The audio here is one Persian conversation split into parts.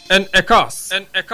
انعکاس.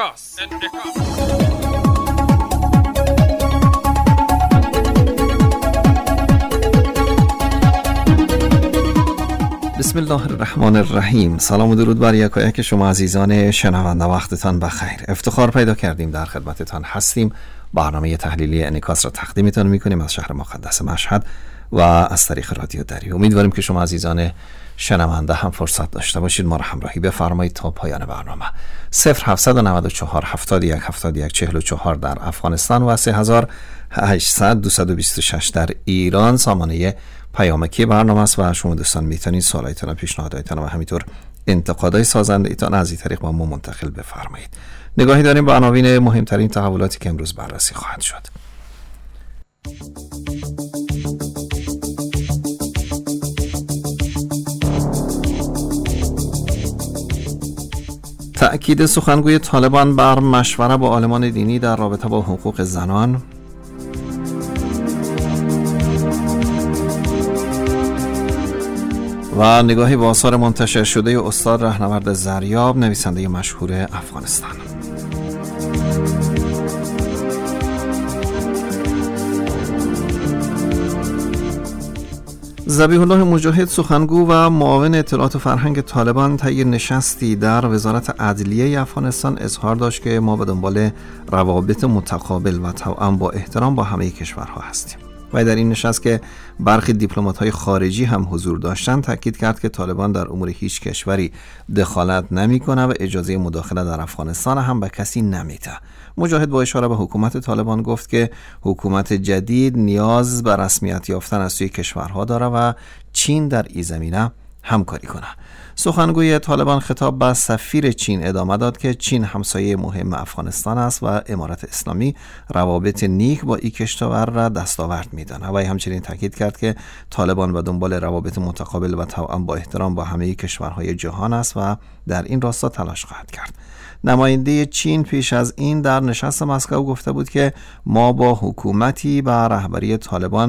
بسم الله الرحمن الرحیم. سلام و درود بر یکایک شما عزیزان شنونده، وقتتان بخیر. افتخار پیدا کردیم در خدمتتان هستیم. برنامه تحلیلی انعکاس را تقدیمتان میکنیم از شهر مقدس مشهد و از طریق رادیو دری. امیدواریم که شما عزیزان شنونده هم فرصت داشته باشید ما را همراهی بفرمایید تا پایان برنامه. 0794 71 71 44 در افغانستان و 3800 226 در ایران سامانه پیامکی برنامه است و شما دوستان میتونید سوالایتان و پیشنهاداتتان و همینطور انتقادهای سازنده ایتان از این طریق با ما منتقل بفرمایید. نگاهی داریم به عناوین مهمترین تحولاتی که امروز بررسی خواهد شد. تأکید سخنگوی طالبان بر مشوره با عالمان دینی در رابطه با حقوق زنان. و نگاهی به آثار منتشر شده استاد رهنورد زریاب، نویسنده مشهور افغانستان. ذبیح الله مجاهد، سخنگو و معاون اطلاعات و فرهنگ طالبان، طی نشستی در وزارت عدلیه افغانستان اظهار داشت که ما به دنبال روابط متقابل و توأم با احترام با همه کشورها هستیم. و در این نشست که برخی دیپلمات‌های خارجی هم حضور داشتند، تاکید کرد که طالبان در امور هیچ کشوری دخالت نمی‌کنه و اجازه مداخله در افغانستان هم به کسی نمیده. مجاهد با اشاره به حکومت طالبان گفت که حکومت جدید نیاز به رسمیت یافتن از سوی کشورها داره و چین در این زمینه همکاری کنه. سخنگوی طالبان خطاب به سفیر چین ادامه داد که چین همسایه مهم افغانستان است و امارت اسلامی روابط نیک با این کشور را دستاورد می‌داند و همچنین تاکید کرد که طالبان به دنبال روابط متقابل و توأم با احترام با همه کشورهای جهان است و در این راستا تلاش خواهد کرد. نماینده چین پیش از این در نشست مسکو گفته بود که ما با حکومتی به رهبری طالبان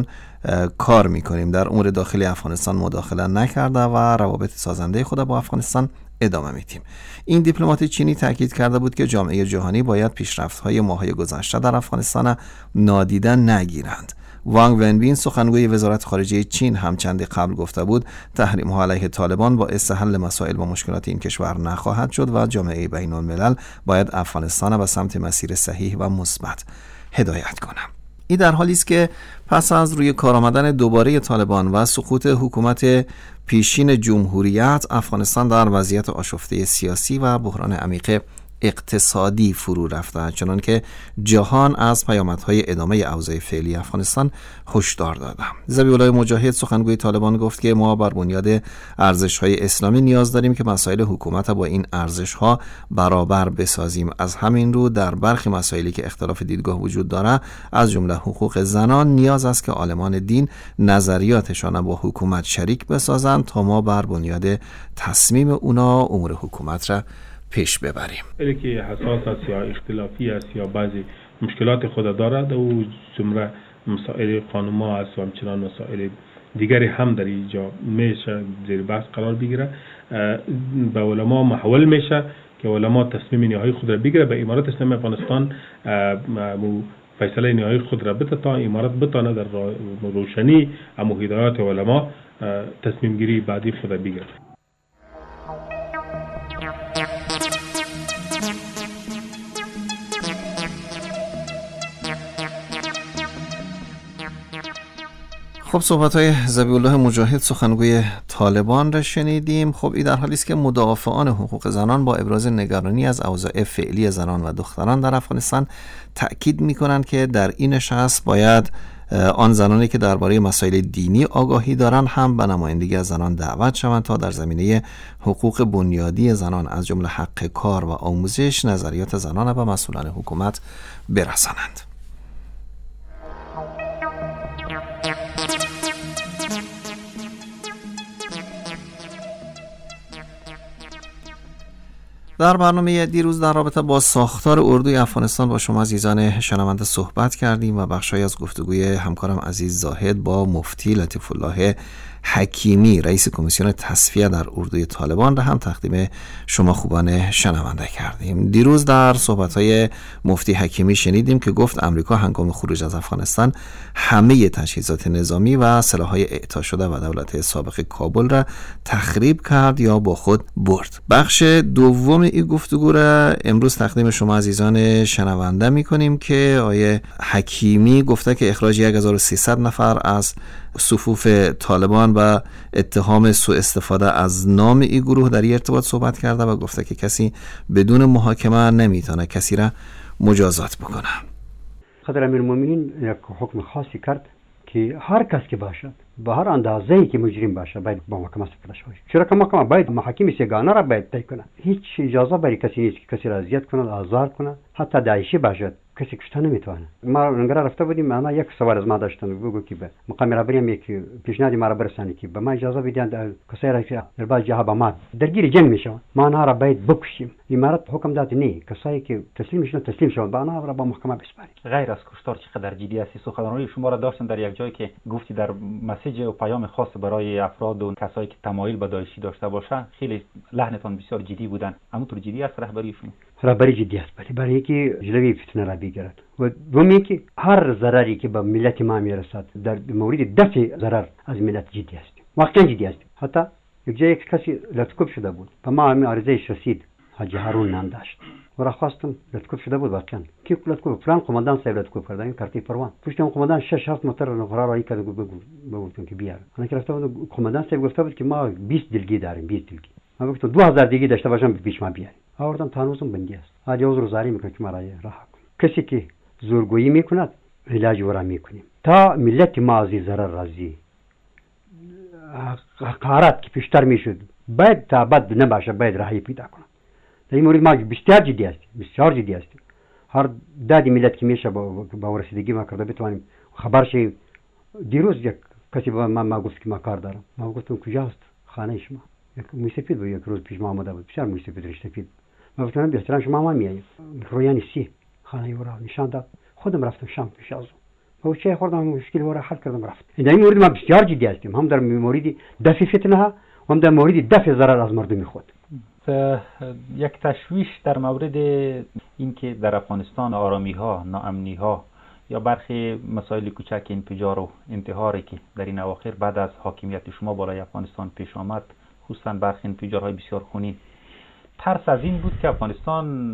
کار میکنیم، در امور داخلی افغانستان مداخله نکرده و روابط سازنده خود با افغانستان ادامه میدیم. این دیپلمات چینی تاکید کرده بود که جامعه جهانی باید پیشرفت‌های ماه‌های گذشته در افغانستان نادیده نگیرند. وانگ ونبین، سخنگوی وزارت خارجه چین، هم چندی قبل گفته بود تحریم‌ها علیه طالبان باعث حل مسائل و مشکلات این کشور نخواهد شد و جامعه بین‌الملل باید افغانستان به سمت مسیر صحیح و مثبت هدایت کند. این در حالی است که پس از روی کار آمدن دوباره طالبان و سقوط حکومت پیشین جمهوریت، افغانستان در وضعیت آشفته سیاسی و بحران عمیق اقتصادی فرو رفته، چنان که جهان از پیامدهای ادامه اوضاع فعلی افغانستان هشدار داده. ذبیح الله مجاهد، سخنگوی طالبان، گفت که ما بر بنیاد ارزش‌های اسلامی نیاز داریم که مسائل حکومت با این ارزش‌ها برابر بسازیم. از همین رو در برخی مسائلی که اختلاف دیدگاه وجود داره، از جمله حقوق زنان، نیاز است که عالمان دین نظریاتشان با حکومت شریک بسازند تا ما بر بنیاد تصمیم اونا امور حکومت را پیش ببریم. ولی که حساس است یا اختلافی است یا بعضی مشکلات خود دارد و جمله مسائل قانون‌ها است و همچنان مسائل دیگری هم در اینجا میشه زیر بحث قرار بگیره، به علما محول میشه که علما تصمیم نهایی خود را بگیره. به امارت اسلامی افغانستان فیصله نهایی خود را بده تا امارت بتانه در روشنی اما هدایات علما تصمیم گیری بعدی خود را بگیره. خب، صحبت‌های ذبیح الله مجاهد، سخنگوی طالبان را شنیدیم. خب، این در حالی است که مدافعان حقوق زنان با ابراز نگرانی از اوضاع فعلی زنان و دختران در افغانستان تأکید می‌کنند که در این نشست باید آن زنانی که درباره مسائل دینی آگاهی دارند هم به نمایندگی از زنان دعوت شوند تا در زمینه حقوق بنیادی زنان از جمله حق کار و آموزش نظریات زنان به مسئولان حکومت برسانند. در برنامه دیروز در رابطه با ساختار اردوی افغانستان با شما عزیزان شنونده صحبت کردیم و بخشی از گفتگوی همکارم عزیز زاهد با مفتی لطیف الله حکیمی رئیس کمیسیون تصفیه در اردوی طالبان را هم تقدیم شما خوبان شنونده کردیم. دیروز در صحبت‌های مفتی حکیمی شنیدیم که گفت امریکا هنگام خروج از افغانستان همه تجهیزات نظامی و سلاح‌های اعطا شده و دولت سابق کابل را تخریب کرد یا با خود برد. بخش دوم این گفتگو را امروز تقدیم شما عزیزان شنونده می‌کنیم که آیه حکیمی گفته که اخراج 1300 نفر از صفوف طالبان و اتهام سوء استفاده از نام این گروه در این ارتباط صحبت کرده و گفته که کسی بدون محاکمه نمیتونه کسی را مجازات بکنه. خضر امیرالمومنین یک حکم خاصی کرد که هر کس که باشد به هر اندازه‌ای که مجرم باشه باید با محکمه سپرده شود. چرا که محکمه باید محاکم سگانه را باید طی کنه. هیچ اجازه برای کسی نیست که کسی را اذیت کنه، آزار کنه، حتی داعشی باشد کسی کشته نمیتونه. ما نگران رفته بودیم، انا یک سوال از ما داشتن بگو که به مقام رهبری هم یک پیشنهاد ما را برسانی که به ما اجازه بدید کسایی را که در بعض جاها با ما درگیر جنگ میشوند ما آنها را باید بکشیم. امارات حکم داد نه، کسایی که تسلیم میشن تسلیم شوند، با آنها را با محکمه بسپارید. غیر از کشتار چقدر جدی است؟ سخنرانی شما را داشتن در یک جایی که گفتی در مسیج و پیام خاص برای افراد و کسایی که تمایل به داعشی داشته باشند خیلی لحنتان بسیار جدی بودن. همونطور جدی است رهبری شما؟ رهبری جدی است، برای اینکه جلوی فتنه را بگیرد و دومی که هر ضرری که به ملت ما میرسد در مورد دفع ضرر از ملت جدی است، واقعا جدی است. حتی یک جای کسی لطکوب شده بود و ما همین عرضهش رسید، حاجی هارون نام داشت و را خواستم لطکوب شده بود واقعا کی لطکوب فلان قماندان صاحب لطکوب کرده این کارتی پروان پشت اون قماندان 6-7 موتور نفر را کرد بگفتم که بیار. انا که رفتم قماندان صاحب گفته بود که ما 20 دلگی داریم، 20 دلگی. من گفتم 2000 دیگه داشته باشم پیش ما بیاریم. آوردم تانوزم بندی است. حاجی عذر زاری میکنه که ما را رها کن. کسی که زورگویی میکند علاج ورا میکنیم تا ملت ماضی ضرر رازی حقارت که پیشتر میشد باید تا بعد نباشه، باید راهی پیدا کنه. در این مورد ما بسیار جدی هستیم، بسیار جدی هستیم. هر دادی ملت که میشه با رسیدگی ما کرده بتوانیم خبر شیم. دیروز یک کسی به ما گفت که ما کار دارم، ما گفتم کجاست خانه شما؟ یک موسفید بود، یک روز پیش ما آمده بود، بسیار موسفید رشتفید. ما گفتم به احترام شما ما میاییم رویانی سی خانه ورا نشان داد. خودم رفتم شام پیش از او چای خوردم، مشکل ورا حل کردم رفت. در این مورد ما بسیار جدی هستیم، هم در مورد دفع فتنه ها و هم در مورد دفع ضرر از مردم خود. یک تشویش در مورد اینکه در افغانستان آرامی ها، ناامنی ها یا برخی مسائل کوچک انفجار و انتحاری که در این اواخر بعد از حاکمیت شما بالای افغانستان پیش آمد، خصوصا برخی انفجارهای بسیار خونین، ترس از این بود که افغانستان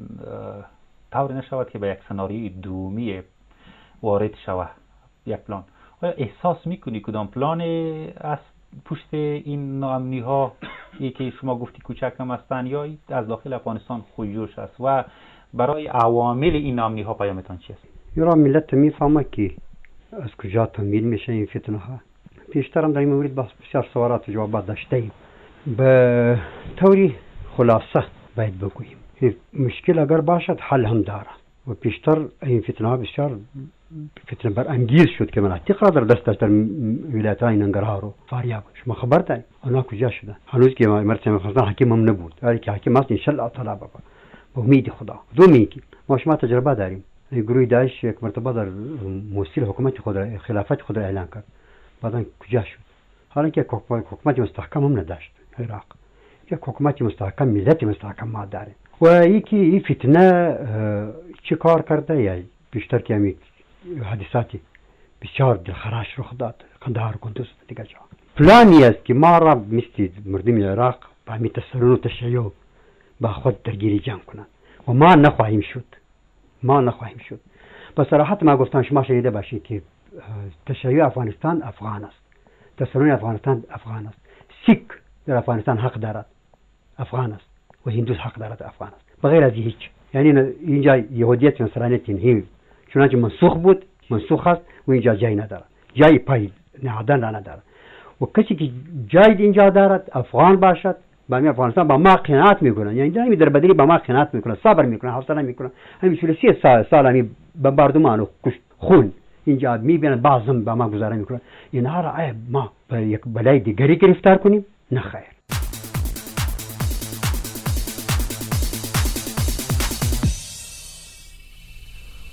طور نشود که به یک سناریوی دومی وارد شود یک پلان. آیا احساس میکنی کدام پلان است پشت این ناامنی ها که شما گفتی کوچک هم هستند یا از داخل افغانستان خوشجوش است و برای عوامل این ناامنی ها پیامتان چی است؟ یورا ملت میفهمه که از کجا تمویل میشه این فتنه ها. پیشتر هم در این مورد بسیار سوالات و جوابات داشتیم. به طوری خلاصه باید بگوییم مشکل اگر باشد حل هم داره و پیشتر این فتنه ها بسیار فتنه برانگیز شد که مناطق را در دست داشت در ولایت های ننگرهار و فاریاب. شما خبر دارید آنها کجا شدن؟ هنوز که مرتضی افغانستان حکیم هم نبود، ولی که حکیم است ان شاء الله تعالی با امید خدا. دومی که ما شما تجربه داریم، گروه داعش یک مرتبه در موصل حکومت خود را خلافت خود را اعلان کرد، بعدا کجا شد؟ حالا که حکومت مستحکم هم نداشت عراق، یک حکومت مستحکم ملت مستحکم ما داره و یکی این فتنه چه کار کرده یا بیشتر که همین حادثاتی بسیار دلخراش رخ داد قندهار و کندوز دیگه جا. پلانی است که ما را مثل مردم عراق با همین تسلط و تشیع با خود درگیری جمع کنند و ما نخواهیم شد. با صراحت ما گفتم شما شنیده باشید که تشیع افغانستان افغان است، تسلط افغانستان افغان است، سیک در افغانستان حق دارد افغان است و هندوس حق دارد افغان است، بغیر از هیچ. یعنی اینجا یهودیت و نصرانیت اینهی چنانچه منسوخ است و اینجا جای ندارد، جای پای نهادن را ندارد و کسی که جای اینجا دارد افغان باشد با می افغانستان با ما قناعت میکنن، یعنی دائمی در بدری با ما قناعت میکنن، صبر میکنن، حوصله میکنن. همین 30 سال همین بمباردمان و خون اینجا میبینن، بعضم با ما گذاره میکنن. اینها را ما به یک بلای دیگری گرفتار کنیم؟ نه خیر.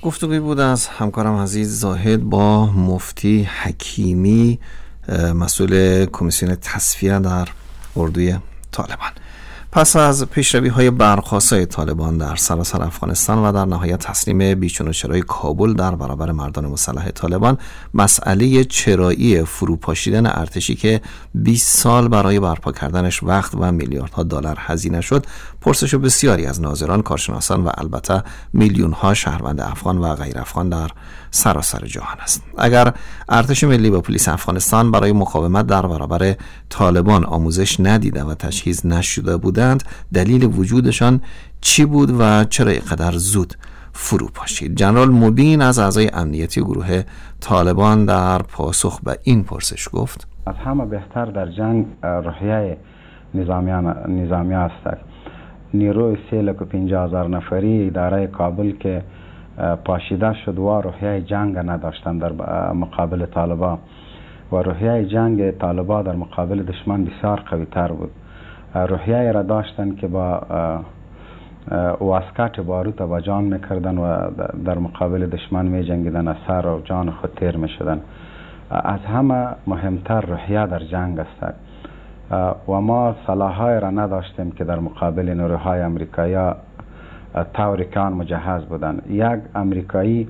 گفتگوی بود از همکارم عزیز زاهد با مفتی حکیمی، مسئول کمیسیون تصفیه در اردوی طالبان. پس از پیشروی‌های برخاستای طالبان در سراسر افغانستان و در نهایت تسلیم بیچون و چرای کابل در برابر مردان مسلح طالبان، مسئله چرایی فروپاشیدن ارتشی که 20 سال برای برپا کردنش وقت و میلیاردها دلار هزینه شد، پرسش بسیاری از ناظران، کارشناسان و البته میلیون‌ها شهروند افغان و غیر افغان در سراسر جهان است. اگر ارتش ملی و پلیس افغانستان برای مقاومت در برابر طالبان آموزش ندیده و تجهیز نشده بودند، دلیل وجودشان چی بود و چرا اینقدر زود فرو پاشید؟ جنرال موبین از اعضای امنیتی گروه طالبان در پاسخ به این پرسش گفت: از همه بهتر در جنگ روحیه نظامی است. نیروی 350,000 نفری اداره کابل که پاشیده شد و روحیه جنگ نداشتند در مقابل طالبان و روحیه جنگ طالبان در مقابل دشمن بسیار قوی تر بود. روحیه را داشتند که با واسکات باروت با جان میکردن و در مقابل دشمن می جنگیدن، از سر و جان خود تیر میشدن. از همه مهمتر روحیه در جنگ است و ما سلاح‌های را نداشتیم که در مقابل نیروهای امریکایی طوری که آن مجهز بودند. یک امریکایی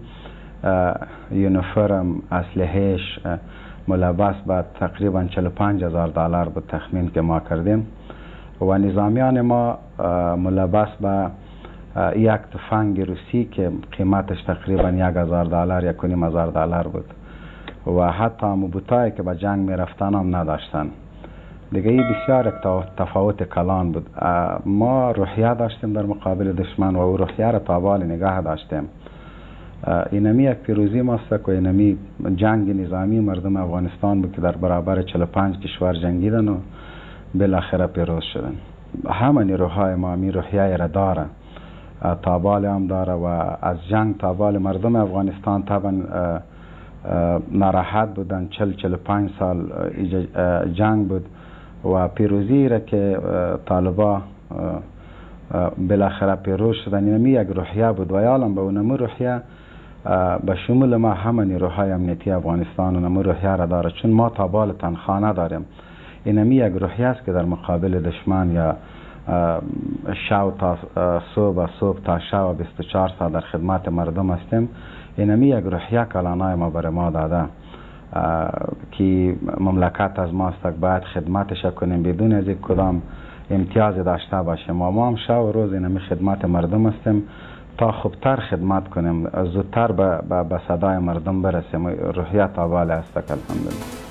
یونیفرم اسلحه‌اش ملبس به تقریبا 45,000 دلار بود تخمین که ما کردیم و نظامیان ما ملبس به یک تفنگ روسی که قیمتش تقریبا 1,000 دلار 1,500 دلار بود و حتی موبوتایی که به جنگ می رفتن هم نداشتن. دیگه ای بسیار تفاوت کلان بود. ما روحیه داشتیم در مقابل دشمن و او روحیه را تابال نگاه داشتیم. اینمی یک پیروزی ماست که اینمی جنگ نظامی مردم افغانستان بود که در برابر 45 کشور جنگیدن و بالاخره پیروز شدن. همه نیروهای ما می روحیه را داره، تابال هم داره و از جنگ تابال مردم افغانستان طبعا ناراحت بودن. 45 سال جنگ بود و پیروزی را که طالبا بالاخره پیروز شدن، اینمی یک روحیه بود و یالم به اونمو روحیه به شمول ما همه نیروهای امنیتی افغانستان اونمو روحیه را داره، چون ما تابال تنخواه نداریم. اینمی یک روحیه است که در مقابل دشمن یا شو تا صبح تا شو 24 ساعت در خدمت مردم هستیم. اینمی یک روحیه کلانای ما برای ما داده که مملکت از ماست، باید خدمتش کنیم بدون از کدام امتیاز داشته باشیم و ما هم شب و روز اینمی خدمت مردم هستیم تا خوبتر خدمت کنیم، زودتر به صدای مردم برسیم. روحیه تابال است الحمدلله.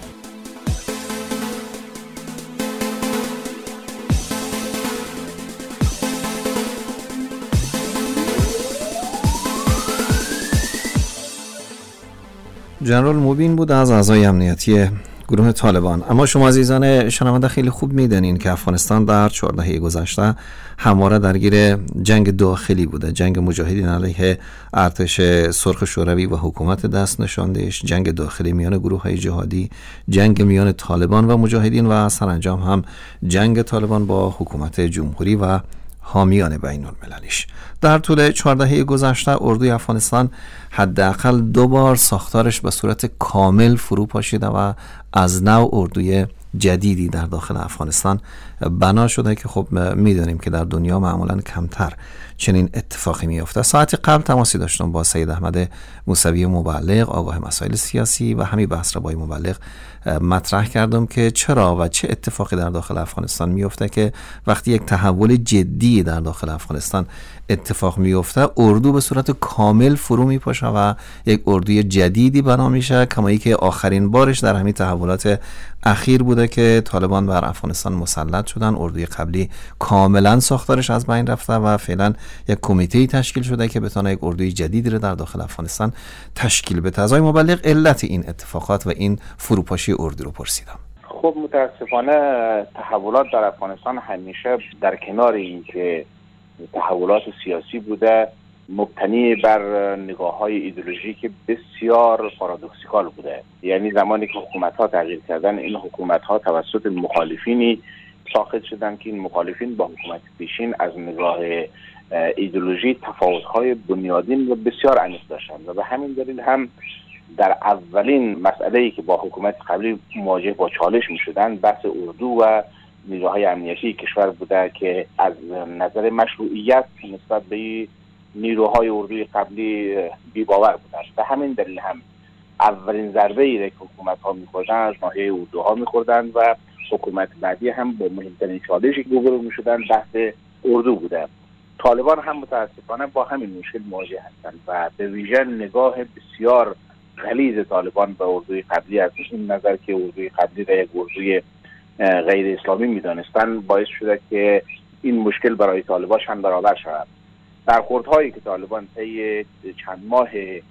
جنرال موبین بود از اعضای امنیتی گروه طالبان. اما شما عزیزان شنونده خیلی خوب میدونین که افغانستان در 14 گذشته همواره درگیر جنگ داخلی بوده، جنگ مجاهدین علیه ارتش سرخ شوروی و حکومت دست نشاندهش، جنگ داخلی میان گروه‌های جهادی، جنگ میان طالبان و مجاهدین و سرانجام هم جنگ طالبان با حکومت جمهوری و حامیان بین المللیش. در طول 14 گذشته اردوی افغانستان حداقل 2 بار ساختارش به صورت کامل فرو پاشیده و از نو اردوی جدیدی در داخل افغانستان بنا شده که خب میدونیم که در دنیا معمولا کمتر چنین اتفاقی میفته. ساعتی قبل تماسی داشتم با سید احمد موسوی مبلغ، آگاه مسائل سیاسی، و همین بحث را با مبلغ مطرح کردم که چرا و چه اتفاقی در داخل افغانستان میفته که وقتی یک تحول جدی در داخل افغانستان اتفاق میفته اردو به صورت کامل فرو میپاشه و یک اردوی جدیدی بنا میشه، کمایی که آخرین بارش در همین تحولات اخیر بوده که طالبان بر افغانستان مسلط شدن. اردوی قبلی کاملا ساختارش از بین رفته و فعلا یک کمیته تشکیل شده که بتونه یک اردوی جدیدی رو در داخل افغانستان تشکیل بده. از آقای مبلغ علت این اتفاقات و این فروپاشی اردو رو پرسیدم. خب متاسفانه تحولات در افغانستان همیشه در کنار اینکه تحولات سیاسی بوده مبتنی بر نگاه‌های ایدئولوژیک بسیار پارادوکسیکال بوده. یعنی زمانی که حکومت‌ها تغییر کردن، این حکومت‌ها توسط مخالفینی ساخت شدن که این مخالفین با حکومت پیشین از نگاه ایدئولوژی تفاوت‌های بنیادین و بسیار عمیق داشتند و به همین دلیل هم در اولین مسئله‌ای که با حکومت قبلی مواجه با چالش می‌شدند بحث اردو و نیروهای امنیتی کشور بوده که از نظر مشروعیت نسبت به نیروهای اردوی قبلی بی‌باور بودند. به همین دلیل هم اولین ضربه‌ای را که حکومت‌ها می‌خوردند از ناحیه اردوها می‌خوردند و حکومت بعدی هم با مهمترین چالشی که روبرو می‌شدند بحث اردو بوده. طالبان هم متاسفانه با همین مشکل مواجه هستند و به ویژه نگاه بسیار غلیظ طالبان به اردوی قبلی از این نظر که اردوی قبلی را یک اردوی غیر اسلامی می‌دانستند باعث شده که این مشکل برای طالبان چند برابر شود. برخوردهایی که طالبان طی چند ماه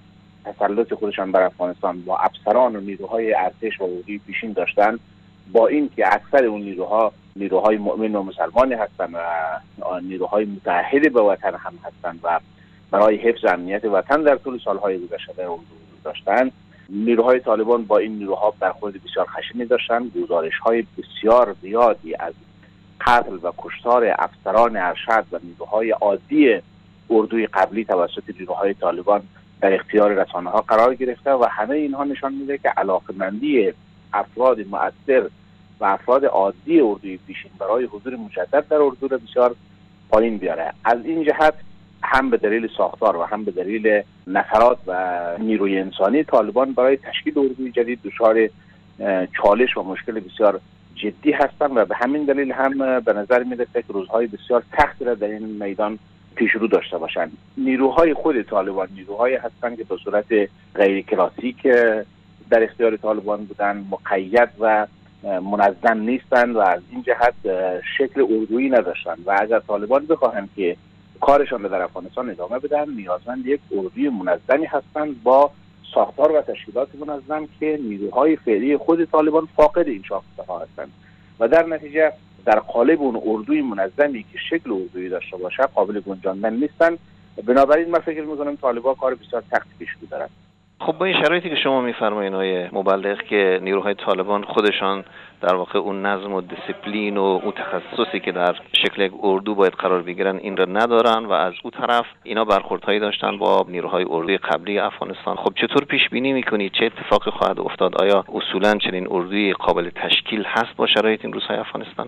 تسلط خودشان بر افغانستان با افسران و نیروهای ارتش و اردوی پیشین داشتند، با این که اکثر اون نیروهای مؤمن و مسلمانی هستند و نیروهای متعهد به وطن هم هستند و برای حفظ امنیت وطن در طول سالهای گذشته در اردو داشتند، نیروهای طالبان با این نیروها برخورد بسیار خشنی داشتند. گزارش‌های بسیار زیادی از قتل و کشتار افسران ارشد و نیروهای عادی اردوی قبلی توسط نیروهای طالبان در اختیار رسانه‌ها قرار گرفته و همه اینها نشان میده که علاقه‌مندی افراد مؤثر و افراد عادی اردوی پیشین برای حضور مجدد در اردو را بسیار پایین بیاره. از این جهت هم به دلیل ساختار و هم به دلیل نفرات و نیروی انسانی طالبان برای تشکیل اردوی جدید دچار چالش و مشکل بسیار جدی هستند و به همین دلیل هم به نظر میرسه که روزهای بسیار سختی را در این میدان پیش رو داشته باشند. نیروهای خود طالبان نیروهایی هستند که به صورت غیر کلاسیک در اختیار طالبان بودند، مقید و منظم نیستند و از این جهت شکل اردویی نداشتند و اگر طالبان بخواهند که کارشان را در افغانستان ادامه بدن نیازمند یک اردوی منظمی هستند با ساختار و تشکیلات منظم که نیروهای فعلی خود طالبان فاقد این ساختارها هستند و در نتیجه در قالب اون اردوی منظمی که شکل اردویی داشته باشه قابل گنجاندن نیستند. بنابراین من فکر می‌کنم طالبان کار بسیار سختی پیش رو دارند. خب با این شرایطی که شما می‌فرمایید آقای مبلغ که نیروهای طالبان خودشان در واقع اون نظم و دیسیپلین و اون تخصصی که در شکل یک اردو باید قرار بگیرن این را ندارن و از اون طرف اینا برخوردهایی داشتن با نیروهای اردوی قبلی افغانستان، خب چطور پیش بینی می‌کنید چه اتفاقی خواهد افتاد؟ آیا اصولاً چنین اردوی قابل تشکیل هست با شرایط این روزهای افغانستان؟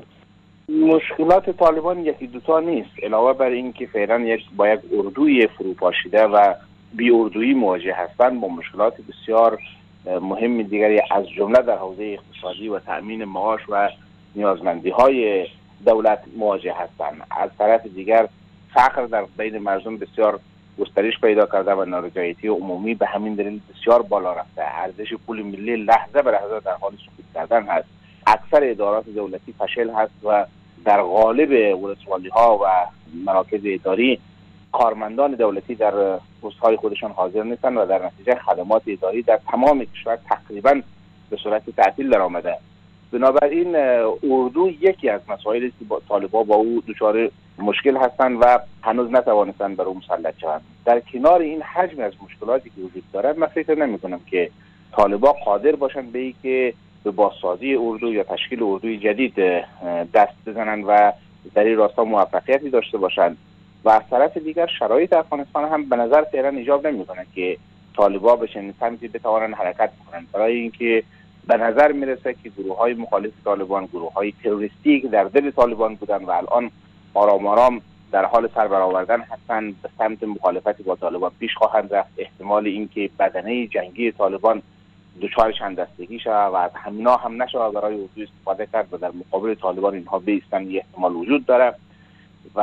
مشکلات طالبان یکی دوتا نیست، علاوه بر این که فعلا با یک اردوی فروپاشیده و بی اردویی مواجه هستند با مشکلات بسیار مهم دیگری از جمله در حوزه اقتصادی و تأمین معاش و نیازمندی‌های دولت مواجه هستند. از طرف دیگر فقر در بین مردم بسیار گسترش پیدا کرده و نارضایتی عمومی به همین دلیل بسیار بالا رفته. ارزش پول ملی لحظه به لحظه در حال سقوط کردن هست. اکثر ادارات دولتی فشل هست و در قالب ولسوالی‌ها و مراکز اداری کارمندان دولتی در پست‌های خودشان حاضر نیستند و در نتیجه خدمات اداری در تمام کشور تقریباً به صورت تعطیل درآمده. بنابراین اردو یکی از مسائلی که طالبان با او دچار مشکل هستند و هنوز نتوانستند بر او مسلط شوند. در کنار این حجم از مشکلاتی که وجود دارد من فکر نمی‌کنم که طالبان قادر باشند به اینکه به بازسازی اردو یا تشکیل اردوی جدید دست بزنند و در این راستا موفقیتی داشته باشند و از طرف دیگر شرایط افغانستان هم به نظر فعلا ایجاب نمی‌کنه که طالبان به چنین سمتی بتوانند حرکت کنند، برای اینکه به نظر میرسه که گروه‌های مخالف طالبان، گروه‌های تروریستی که در دل طالبان بودند و الان آرام آرام در حال سر برآوردن هستند به سمت مخالفت با طالبان پیش خواهند رفت. احتمال اینکه بدنه جنگی طالبان دچار چند دستگی شود و از همینا هم نشه برای اردو استفاده کرد و در مقابل طالبان اینها بایستند احتمال وجود داره و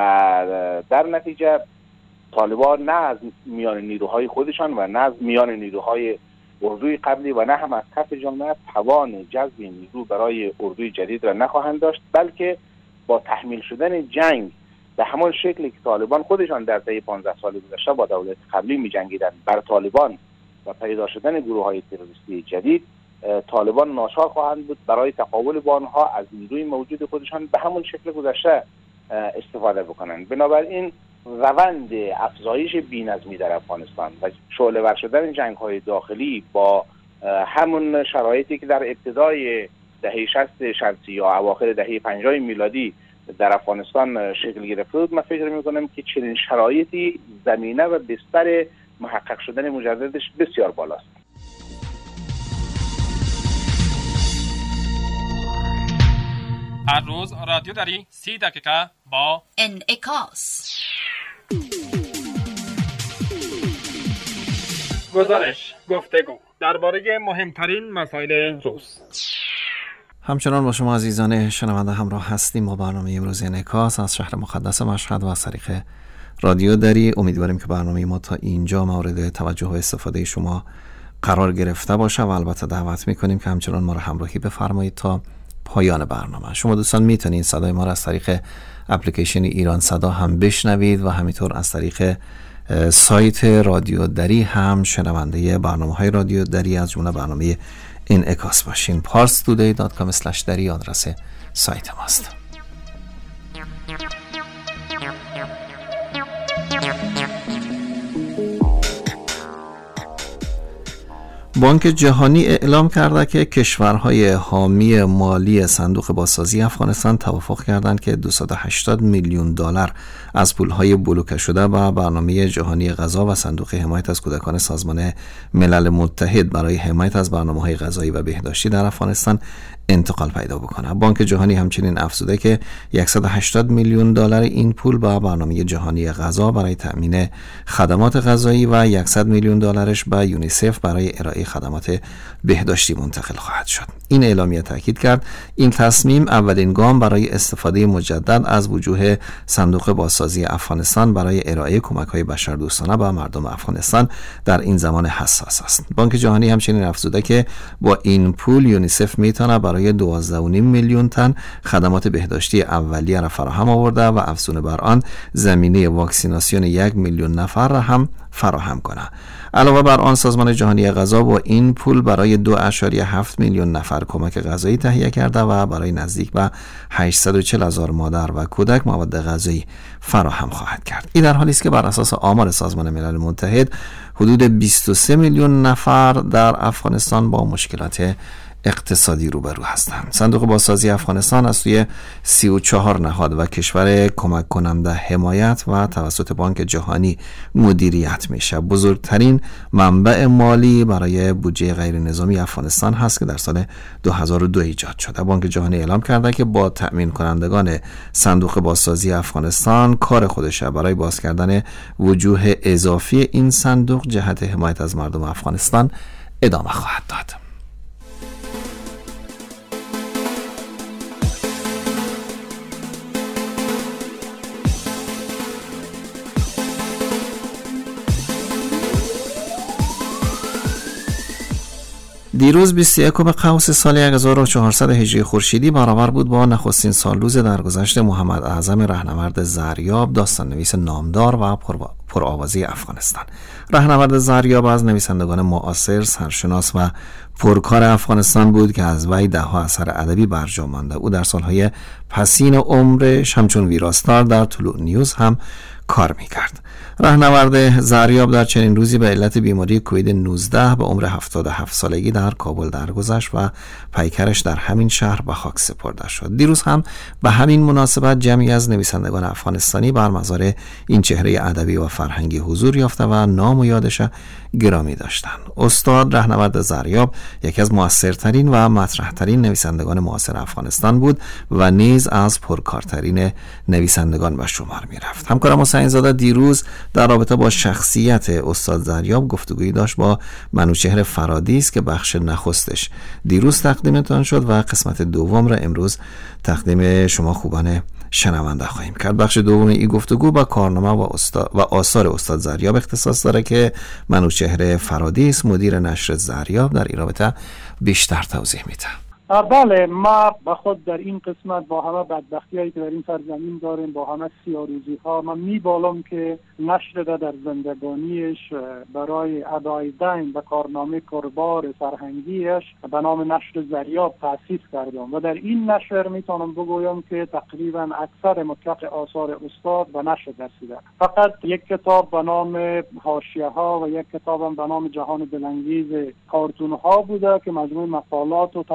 در نتیجه طالبان نه از میان نیروهای خودشان و نه از میان نیروهای اردوی قبلی و نه هم از کف جامعه توان جذب نیرو برای اردوی جدید را نخواهند داشت، بلکه با تحمیل شدن جنگ به همان شکلی که طالبان خودشان در طی 15 سال گذشته با دولت قبلی می‌جنگیدند بر طالبان و پیدا شدن گروه‌های تروریستی جدید، طالبان ناچار خواهند بود برای تقابل با آنها از نیروی موجود خودشان به همون شکل گذشته استفاده بکنند. بنابراین روند افزایش بی‌نظمی در افغانستان و شعله‌ور شدن جنگ‌های داخلی با همون شرایطی که در ابتدای دهه 60 شمسی یا اواخر دهه 50 میلادی در افغانستان شکل گرفته بود، من فکر میکنم که چنین شرایطی زمینه و بستر محقق شدن مجددش بسیار بالاست. هر روز رادیو داری 30 دقیقه با انعکاس. گزارش، گفتگو درباره مهمترین مسائل روز. همچنان با شما عزیزان شنونده همراه هستیم با برنامه امروز انعکاس از شهر مقدس مشهد و از طریق رادیو دری. امیدواریم که برنامه ما تا اینجا مورد توجه و استفاده شما قرار گرفته باشه و البته دعوت میکنیم که همچنان ما را همراهی بفرمایید تا پایان برنامه. شما دوستان میتونید صدای ما را از طریق اپلیکیشن ایران صدا هم بشنوید و همینطور از طریق سایت رادیو دری هم شنونده برنامه‌های رادیو دری از جمله برنامه انعکاس باشین. parstoday.com/dari آدرس سایت ماست. بانک جهانی اعلام کرده که کشورهای حامی مالی صندوق بازسازی افغانستان توافق کردند که 280 میلیون دلار از پولهای بلوکه شده به برنامه جهانی غذا و صندوق حمایت از کودکان سازمان ملل متحد برای حمایت از برنامه‌های غذایی و بهداشتی در افغانستان انتقال پیدا بکنه. بانک جهانی همچنین افزوده که 180 میلیون دلار این پول به برنامه جهانی غذا برای تأمین خدمات غذایی و 100 میلیون دلارش به یونیسف برای ارائه خدمات بهداشتی منتقل خواهد شد. این اعلامیه تاکید کرد این تصمیم اولین گام برای استفاده مجدد از وجوه صندوق بازسازی افغانستان برای ارائه کمک‌های بشردوستانه به مردم افغانستان در این زمان حساس است. بانک جهانی همچنین افزوده که با این پول یونیسف میتونه برای 12.5 میلیون تن خدمات بهداشتی اولیه را فراهم آورده و افزون بر آن زمینه واکسیناسیون 1 میلیون نفر را هم فراهم کنه. علاوه بر آن سازمان جهانی غذا با این پول برای 2.7 میلیون نفر کمک غذایی تهیه کرده و برای نزدیک به 840,000 مادر و کودک مواد غذایی فراهم خواهد کرد. این در حالی است که بر اساس آمار سازمان ملل متحد حدود 23 میلیون نفر در افغانستان با مشکلات اقتصادی روبرو هستند. صندوق بازسازی افغانستان از سوی 34 نهاد و کشور کمک کننده حمایت و توسط بانک جهانی مدیریت میشه. بزرگترین منبع مالی برای بودجه غیر نظامی افغانستان هست که در سال 2002 ایجاد شده. بانک جهانی اعلام کرده که با تأمین کنندگان صندوق بازسازی افغانستان کار خودش برای باز کردن وجوه اضافی این صندوق جهت حمایت از مردم افغانستان ادامه خواهد داد. دیروز 21 قوس سال 1400 هجری خورشیدی برابر بود با نخستین سالروز درگذشت محمد اعظم رهنورد زریاب، داستان نویس نامدار و پرآوازه افغانستان. رهنورد زریاب از نویسندگان معاصر، سرشناس و پرکار افغانستان بود که از وی ده‌ها اثر ادبی برجا مانده. او در سالهای پسین عمرش همچون ویراستار در طلوع نیوز هم کار میکرد. رهنورد زریاب در چنین روزی به علت بیماری کووید 19 به عمر 77 سالگی در کابل درگذشت و پیکرش در همین شهر به خاک سپرده شد. دیروز هم به همین مناسبت جمعی از نویسندگان افغانستانی بر مزار این چهره ادبی و فرهنگی حضور یافته و نام و یادش گرامی داشتند. استاد رهنورد زریاب یکی از موثرترین و مطرحترین نویسندگان معاصر افغانستان بود و نیز از پرکارترین نویسندگان به شمار می‌رفت. همکارم حسین زاده دیروز در رابطه با شخصیت استاد زریاب گفتگویی داشت با منوچهر فرادیس که بخش نخستش دیروز تقدیمتان شد و قسمت دوم را امروز تقدیم شما خوبان شنونده خواهیم کرد. بخش دوم این گفتگو با کارنامه و آثار استاد زریاب اختصاص داره که منوچهر فرادیس مدیر نشر زریاب در این رابطه بیشتر توضیح میده. بله، ما با خود در این قسمت با همه بدبختی‌هایی که در این سرزمین داریم، با همه سیاروزی‌ها، من میبالم که نشر در زندگانیش برای ادای دین به کارنامه کاربار فرهنگیش به نام نشر زریاب تأسیس کردم و در این نشر میتونم بگویم که تقریبا اکثر مطلق آثار استاد به نشر رسیده. فقط یک کتاب به نام حاشیه‌ها و یک کتاب به نام جهان دلانگیز کارتون‌ها بوده که مجموع مقالات و ترجمه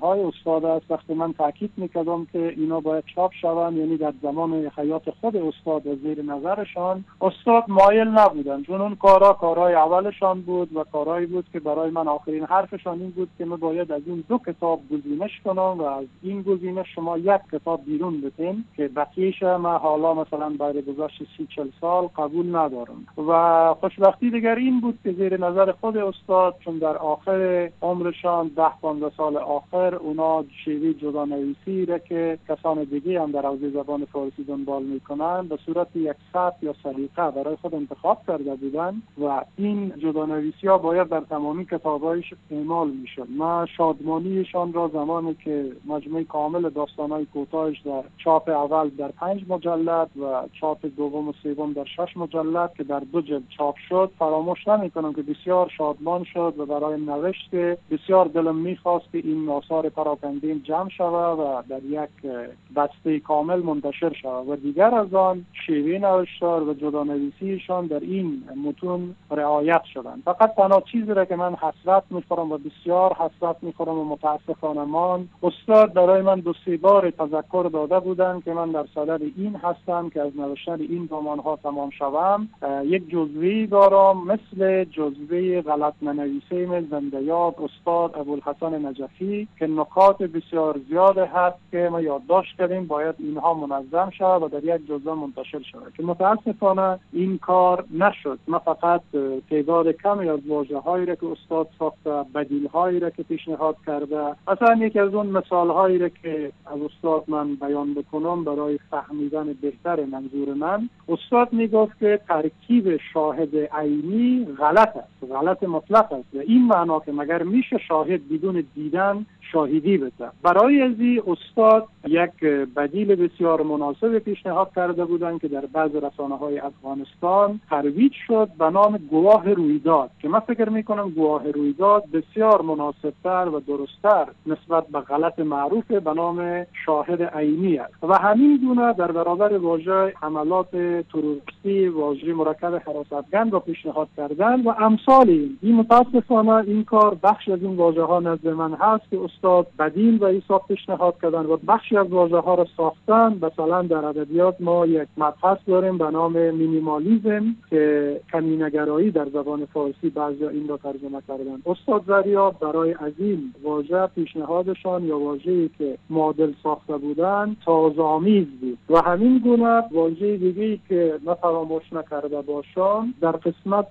های استاد است. وقتی من تاکید میکردم که اینا باید چاپ شوند، یعنی در زمان حیات خود استاد و زیر نظرشان، استاد مایل نبودن، چون اون کارهای اولشان بود و کارهایی بود که برای من آخرین حرفشان این بود که من باید از این 2 کتاب گزینش کنم و از این گزینش شما 1 کتاب بیرون بتین که بقیه‌اش من حالا مثلا بعد گذشت 30-40 سال قبول ندارم. و خوشبختی دیگر این بود که زیر نظر خود استاد، چون در آخر عمرشان 10-15 سال آخر اونا شیوه جدانویسی را که کسان دیگه هم در حوزه زبان فارسی دنبال میکنن به صورت یک سبک یا سلیقه برای خود انتخاب کرده بودن و این جدانویسی ها باید در تمامی کتابایش اعمال میشد. من شادمانیشان را زمانی که مجموعه کامل داستانهای کوتاهش در چاپ اول در 5 مجلد و چاپ دوم و سوم در 6 مجلد که در 2 جلد چاپ شد فراموش نمی‌کنم که بسیار شادمان شد و برای نوشت بسیار دلم می‌خواست که این آثار پراکندین جمع شود و در یک بسته کامل منتشر شود و دیگر از آن شیوه نوشتار و جدانویسیشان در این متون رعایت شدند. فقط تنها چیزی را که من حسرت می‌خورم و بسیار حسرت می‌خورم و متاسفانه استاد برای من 2-3 بار تذکر داده بودند که من در صدد این هستم که از نوشتن این رمان‌ها تمام شوم یک جزوه‌ای دارم مثل جزوه غلط ننویسیم زنده یاد استاد ابوالحسن نجفی که نکات بسیار زیاد هست که ما یادداشت کردیم باید اینها منظم شود و در یک جزوه منتشر شود که متاسفانه این کار نشد. ما فقط تعداد کمی از واژه‌هایی را که استاد ساخته، بدیل‌هایی را که پیشنهاد کرده، مثلا یکی از اون مثال‌هایی را که از استاد من بیان بکنم برای فهمیدن بهتر منظور من، استاد میگفت که ترکیب شاهد عینی غلط است، غلط مطلق است و این معنا که مگر میشه شاهد بدون دیدن شاهدی بده. برای ازی استاد یک بدیل بسیار مناسب پیشنهاد کرده بودند که در بعض رسانه‌های افغانستان ترویج شد به نام گواه رویداد که من فکر میکنم گواه رویداد بسیار مناسبتر و درستتر نسبت به غلط معروف به نام شاهد عینی است و همین گونه در برابر واژه حملات تروریستی واژه مرکب حراستگند را پیشنهاد کردند و امثال این متاسفانه این کار بخش از این واژه‌ها نزد من هست که استاد بدیل و حساب پیشنهاد کردن و بخشی از واژه‌ها را ساختن. مثلا در ادبیات ما یک مبحث داریم به نام مینیمالیسم که کمینه‌گرایی در زبان فارسی بعضیا این را ترجمه کردن. استاد زریا برای از این واژه پیشنهادشان یا واژه‌ای که معادل ساخته بودن تازه‌آمیز بود و همین گونه واژه دیگه‌ای که ما فراموش نکرده باشم در قسمت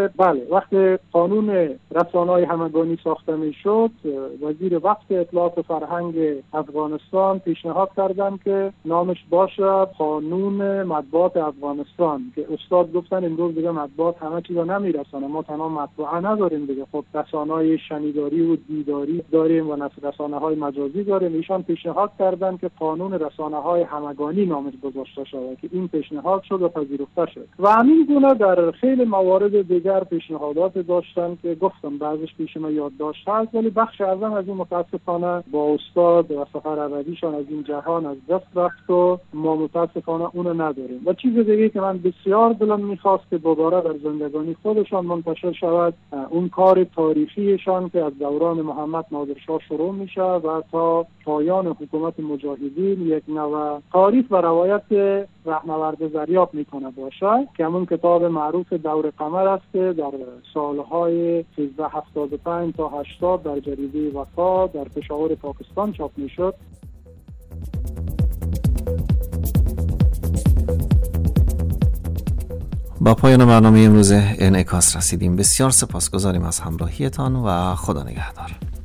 وقت قانون رسانه‌های همگانی ساخته می‌شد وزیر وقت اطلاعات و فرهنگ افغانستان پیشنهاد کردن که نامش باشه قانون مطبوعات افغانستان که استاد گفتن امروز دیگه مطبوعات همه چیزا نمیرسانه، ما تنها مطبوعه نداریم دیگه، خب رسانه‌های شنیداری و دیداری داریم و رسانه‌های مجازی داریم. ایشان پیشنهاد کردن که قانون رسانه‌های همگانی نامش گذاشته شود که این پیشنهاد شد و پذیرفته شد و همین گونه در خیلی موارد دیگر پیشنهادات داشتن که گفتم بعضیش پیش ما یادداشت هست ولی بخش اعظم از این متاسفانه با استاد و سفر ابدیشان از این جهان از دست رفت و ما متاسفانه اونو نداریم. و چیز دیگه که من بسیار دلم میخواست که دوباره در زندگانی خودشان منتشر شود اون کار تاریخیشان که از دوران محمد نادرشاه شروع میشه و تا پایان حکومت مجاهدین یک نوع تاریخ و روایت رهنورد زریاب میکنه باشه که همون کتاب معروف دور قمر است که در سالهای 1375 تا 80 در جریده وفا در پشاور پاکستان چاپ میشد. با پایان برنامه امروز انعکاس رسیدیم. بسیار سپاسگزاریم از همراهیتان و خدا نگهدار.